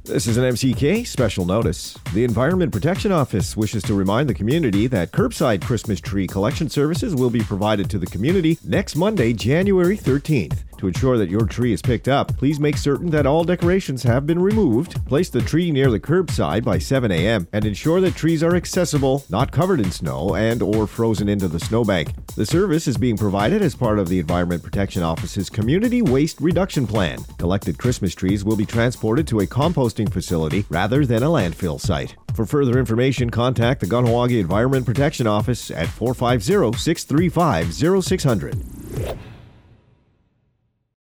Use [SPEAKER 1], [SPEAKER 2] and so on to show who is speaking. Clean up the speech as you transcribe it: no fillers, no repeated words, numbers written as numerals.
[SPEAKER 1] This is an MCK special notice. The Environment Protection Office wishes to remind the community that curbside Christmas tree collection services will be provided to the community next Monday, January 13th. To ensure that your tree is picked up, please make certain that all decorations have been removed. Place the tree near the curbside by 7 a.m. and ensure that trees are accessible, not covered in snow and or frozen into the snowbank. The service is being provided as part of the Environment Protection Office's Community Waste Reduction Plan. Collected Christmas trees will be transported to a composting facility rather than a landfill site. For further information, contact the Kahnawake Environment Protection Office at 450-635-0600.